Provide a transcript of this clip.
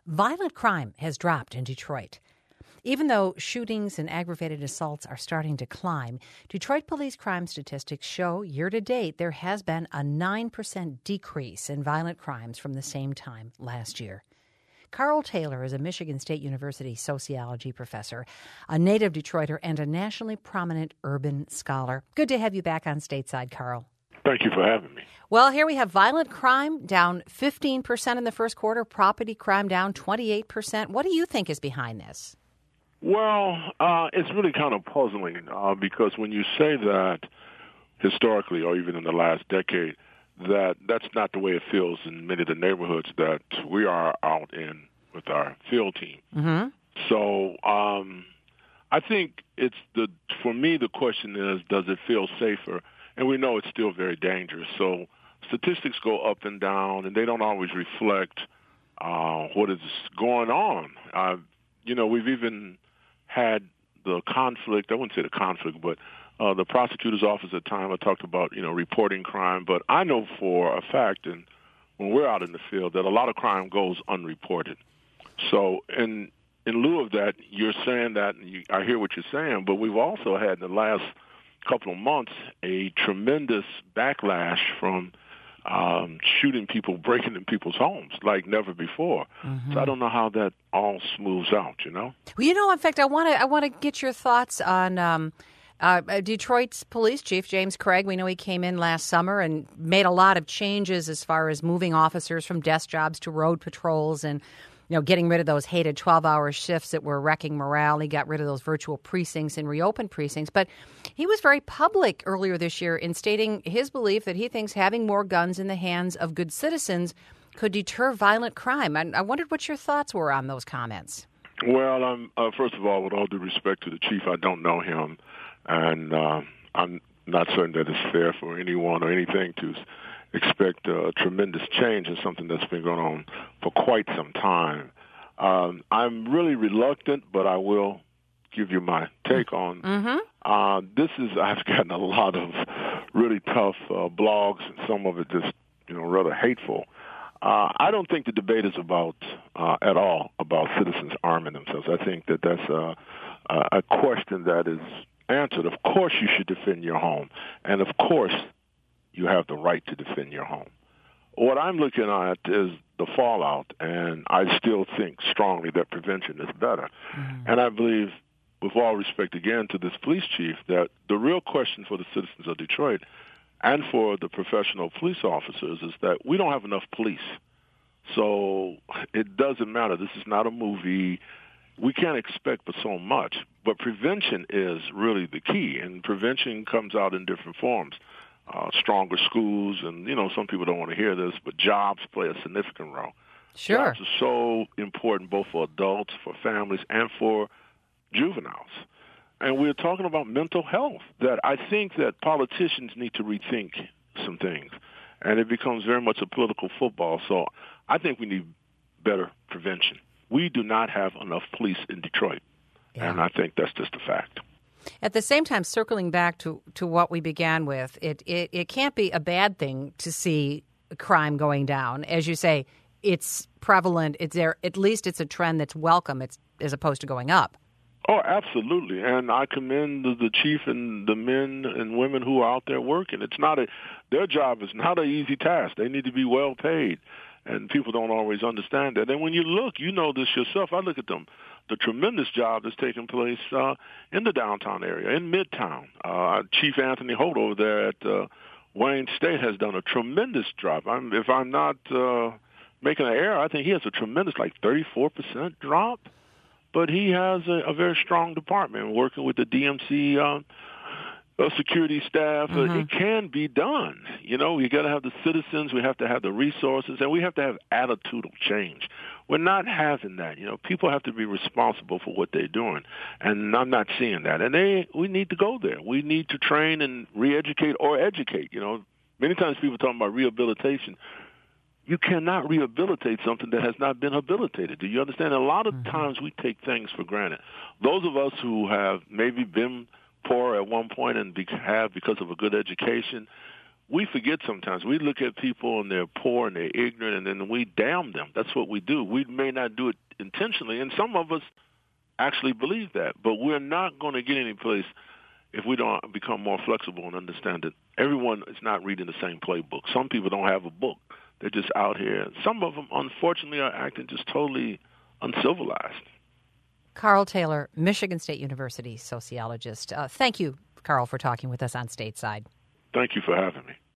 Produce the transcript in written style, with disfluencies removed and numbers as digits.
Violent crime has dropped in Detroit. Even though shootings and aggravated assaults are starting to climb, Detroit police crime statistics show year-to-date there has been a 9% decrease in violent crimes from the same time last year. Carl Taylor is a Michigan State University sociology professor, a native Detroiter, and a nationally prominent urban scholar. Good to have you back on Stateside, Carl. Thank you for having me. Well, here we have violent crime down 15% in the first quarter, property crime down 28%. What do you think is behind this? Well, it's really kind of puzzling because when you say that historically or even in the last decade, that's not the way it feels in many of the neighborhoods that we are out in with our field team. Mm-hmm. So I think for me, the question is, does it feel safer? And we know it's still very dangerous. So statistics go up and down, and they don't always reflect what is going on. We've even had the conflict, I wouldn't say the conflict, but the prosecutor's office at the time, I talked about, reporting crime. But I know for a fact, and when we're out in the field, that a lot of crime goes unreported. So in lieu of that, you're saying that, and I hear what you're saying, but we've also had in the last couple of months a tremendous backlash from shooting people, breaking in people's homes like never before. Mm-hmm. So I don't know how that all smooths out, Well, in fact, I want to get your thoughts on Detroit's police chief, James Craig. We know he came in last summer and made a lot of changes as far as moving officers from desk jobs to road patrols and getting rid of those hated 12-hour shifts that were wrecking morale. He got rid of those virtual precincts and reopened precincts. But he was very public earlier this year in stating his belief that he thinks having more guns in the hands of good citizens could deter violent crime. And I wondered what your thoughts were on those comments. Well, first of all, with all due respect to the chief, I don't know him. And I'm not certain that it's fair for anyone or anything to expect a tremendous change in something that's been going on for quite some time. I'm really reluctant, but I will give you my take on. Mm-hmm. I've gotten a lot of really tough blogs, and some of it just, rather hateful. I don't think the debate is at all about citizens arming themselves. I think that that's a question that is answered. Of course you should defend your home, and of course you have the right to defend your home. What I'm looking at is the fallout, and I still think strongly that prevention is better. Mm-hmm. And I believe, with all respect again to this police chief, that the real question for the citizens of Detroit and for the professional police officers is that we don't have enough police. So it doesn't matter. This is not a movie. We can't expect for so much, but prevention is really the key, and prevention comes out in different forms. Stronger schools, and, some people don't want to hear this, but jobs play a significant role. Sure. Jobs are so important both for adults, for families, and for juveniles. And we're talking about mental health, that I think that politicians need to rethink some things, and it becomes very much a political football. So I think we need better prevention. We do not have enough police in Detroit, and I think that's just a fact. At the same time, circling back to what we began with, it can't be a bad thing to see crime going down. As you say, it's prevalent. It's there. At least it's a trend that's welcome. It's as opposed to going up. Oh, absolutely. And I commend the chief and the men and women who are out there working. Their job is not an easy task. They need to be well paid. And people don't always understand that. And when you look, you know this yourself. I look at them. The tremendous job that's taking place in the downtown area, in Midtown. Chief Anthony Holt over there at Wayne State has done a tremendous job. If I'm not making an error, I think he has a tremendous, 34% drop. But he has a very strong department working with the DMC security staff. Mm-hmm. It can be done. You got to have the citizens, we have to have the resources, and we have to have attitudinal change. We're not having that. People have to be responsible for what they're doing, and I'm not seeing that. And we need to go there. We need to train and re-educate or educate. Many times people talk about rehabilitation. You cannot rehabilitate something that has not been habilitated. Do you understand? A lot of times we take things for granted. Those of us who have maybe been poor at one point and have because of a good education, we forget sometimes. We look at people and they're poor and they're ignorant, and then we damn them. That's what we do. We may not do it intentionally, and some of us actually believe that. But we're not going to get any place if we don't become more flexible and understand that everyone is not reading the same playbook. Some people don't have a book. They're just out here. Some of them, unfortunately, are acting just totally uncivilized. Carl Taylor, Michigan State University sociologist. Thank you, Carl, for talking with us on Stateside. Thank you for having me.